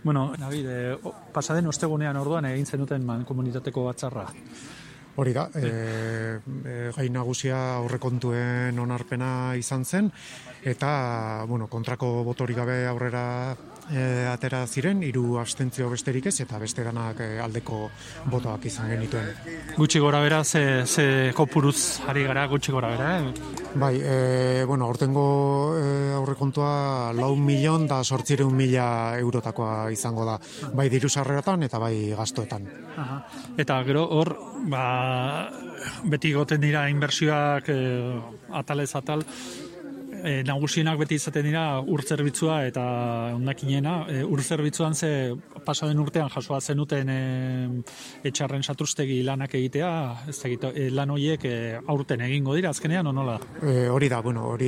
Bueno, David, pasaden ostegunean orduan egin zenuten komunitateko batzarra. Hori da, gai nagusia aurrekontuen onarpena izan zen, eta kontrako botorik gabe aurrera atera ziren, 3 abstentzio besterik ez, eta beste danak aldeko botoak izan genituen. Gutxi gora bera, ze kopuruz ari gara gutxi gora bera, Bai, aurtengo aurrekontua 4.800.000 eurotakoa izango da, bai diru sarreratan eta bai gastuetan. Aha. Eta gero hor, beti goten dira inbertsioak atalez atal, nagusienak beti izaten dira ur zerbitzua eta hondakinena. Ur zerbitzuan ze pasaden urtean jasoa zenuten etxarren satrustegi lanak egitea, ez dakit, lan horiek aurten egingo dira azkenean o nola? Hori da,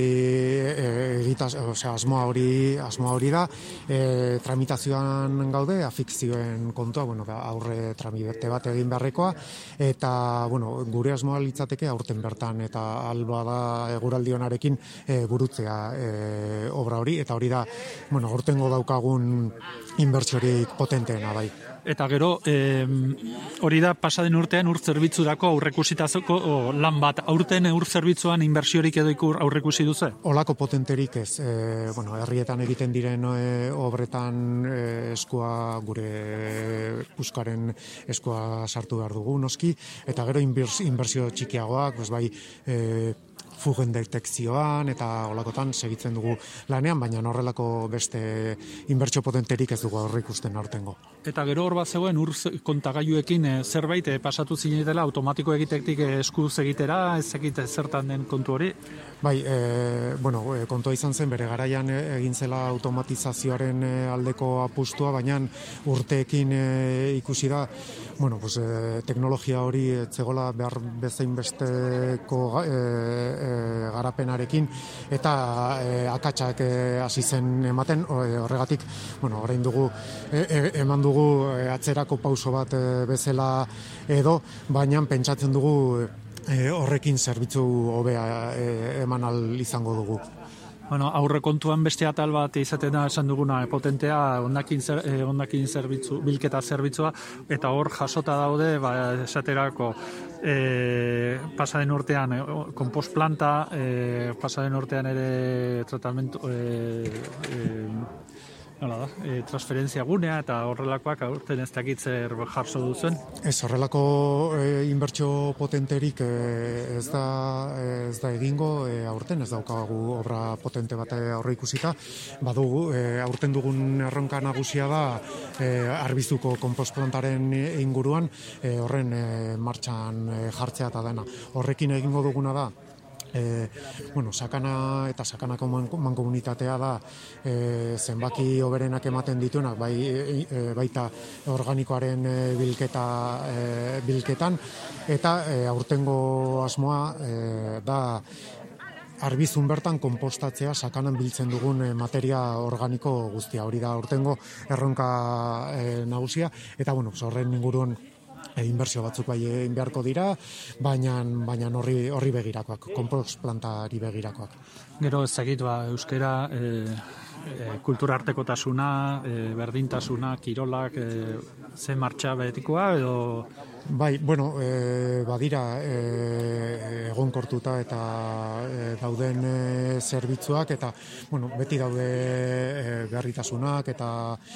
asmoa hori da, tramitazioan gaude, afikzioen kontua, aurre tramite bat egin beharrekoa, eta gure asmoa litzateke aurten bertan eta alba da eguraldionarekin burutzea obra hori, eta hori da, aurtengo daukagun inbertsiorik potenteena bai. Eta gero, hori da pasaden urtean ur zerbitzurako aurrekusitazoko lan bat, aurten ur zerbitzuan inbertsiorik edo aurrekusi duzu? Olako potenterik ez, herrietan egiten diren obretan eskua, gure puskaren eskua sartu behar dugu noski, eta gero inbertsio txikiagoak, bai, fugen detekzioan eta olakotan segitzen dugu lanean, baina horrelako beste inbertsio potenterik ez dugu aurreikusten aurtengo. Eta gero hor bat zegoen ur kontagailuekin zerbait pasatu zinetela automatiko egitetik eskuz egitera, ez egite zertan den kontu hori? Bai, kontua izan zen bere garaian egin zela automatizazioaren aldeko apustua, baina urteekin ikusi da, teknologia hori etzegola behar bezain besteko garapenarekin eta akatsak hasi zen ematen, horregatik, orain dugu eman dugu atzerako pauso bat bezala edo, baina pentsatzen dugu horrekin zerbitzu hobea eman ahal izango dugu. Aurrekontuan beste atal bat izaten da esan duguna potentea hondakin zerbitzu, bilketa zerbitzua, eta hor jasota daude, esaterako pasaden urtean kompost planta, pasaden urtean ere tratamentu transferentzia gunea eta horrelakoak aurten ez dakit zer jarso duzen? Ez, horrelako inbertsio potenterik ez da egingo aurten, ez daukagu obra potente bat aurreikusita. Badugu, aurten dugun erronka nagusia da Arbizuko konpost plantaren inguruan horren martxan jartzea eta dena. Horrekin egingo duguna da, sakana eta sakanako mankomunitatea da zenbaki hoberenak ematen dituenak, baita organikoaren bilketan, eta aurtengo asmoa da Arbizun bertan konpostatzea sakanan biltzen dugun materia organiko guztia. Hori da aurtengo erronka nagusia, eta horren inguruan inbertsio batzuk bai egin beharko dira, baina horri begirakoak, konpost plantari begirakoak. Gero ezagit, euskera, kultura artekotasuna, berdintasuna, kirolak, ze martxa betikoa edo... Bai, badira egonkortuta eta dauden zerbitzuak eta beti daude berritasunak eta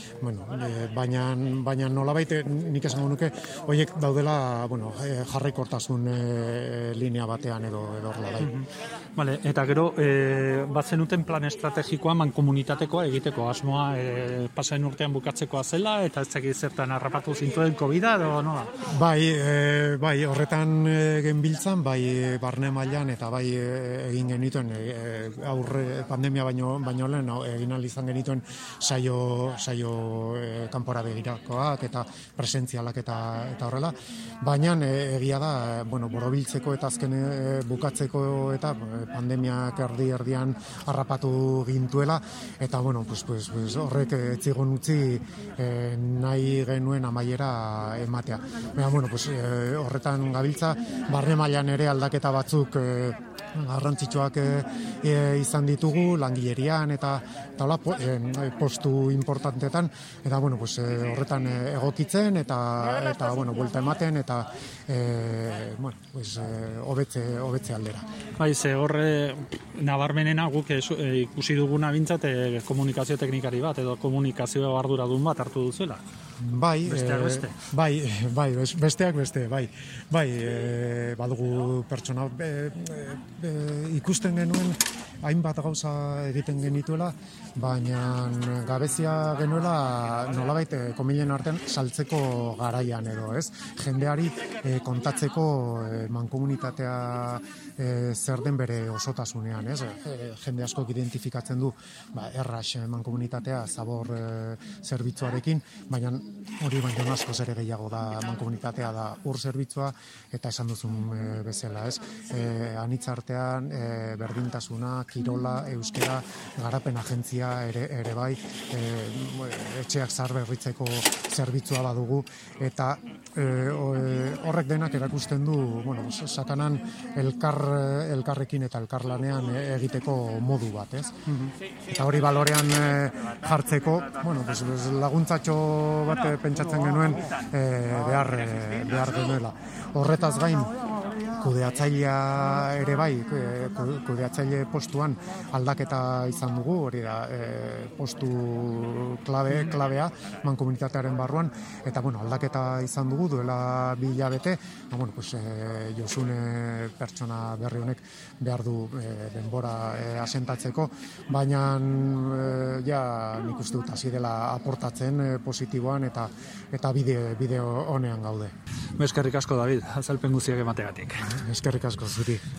baina nolabait nik esango nuke horiek daudela jarraikortasun linea batean edo horrela bai. Vale, eta gero bazenuten plan estrategikoa mankomunitatekoa egiteko asmoa pasaden urtean bukatzekoa zela eta ez dakit zertan harrapatu zintuen COVID-a edo nola? Bai, horretan genbiltzan, bai barne mailan eta bai egin genituen aurre pandemia baino lehen egin ahal izan genituen saio kanpora begirakoak eta presentzialak eta horrela, baina egia da, borobiltzeko eta azken bukatzeko eta pandemiak erdian harrapatu gintuela, eta bueno, pues horrek etzigon utzi nahi genuen amaiera ematea. Baina, bueno, pues horretan gabiltza, barne mailan ere aldaketa batzuk garrantzitsuak izan ditugu, langilerian eta postu importantetan, eta bueno, pues horretan egokitzen eta bueno, buelta ematen eta bueno, pues hobetze aldera. Bai, ze horre nabarmenena guk ikusi duguna bintzat komunikazio teknikari bat edo komunikazio arduradun bat hartu duzuela. Bai, besteak beste. Besteak beste, bai. Badugu pertsona ikusten genuen hainbat gauza egiten genituela, baina gabezia genuela nolabait komilen artean saltzeko garaian edo, ez? Jendeari kontatzeko mankomunitatea zer den bere osotasunean, ez? Jende askok identifikatzen du erras mankomunitatea zabor zerbitzuarekin, baina hori baino askoz ere gehiago da mankomunitatea da ur zerbitzua eta esan duzun bezala, ez? Anitz artean berdintasuna, kirola, euskera, garapen agentzia ere bai, etxeak zaharberritzeko zerbitzua badugu eta horrek denak erakusten du, bueno, sakanan elkarrekin eta elkarlanean egiteko modu bat, ez? Eta hori balorean jartzeko, bueno, laguntzatxo bat pentsatzen genuen behar genuela. Horretaz gain, kudeatzailea ere bai, kudeatzaile postuan aldaketa izan dugu, hori da postu klabea mankomunitatearen barruan, eta bueno, aldaketa izan dugu duela 2 hilabete, bueno, pues Josune pertsona berri honek behar du denbora asentatzeko, baina ja nik uste dut hasi dela aportatzen positiboan eta bide honean gaude. Eskerrik asko, David, azalpen guztiak emategatik. Eskerrik asko zuri.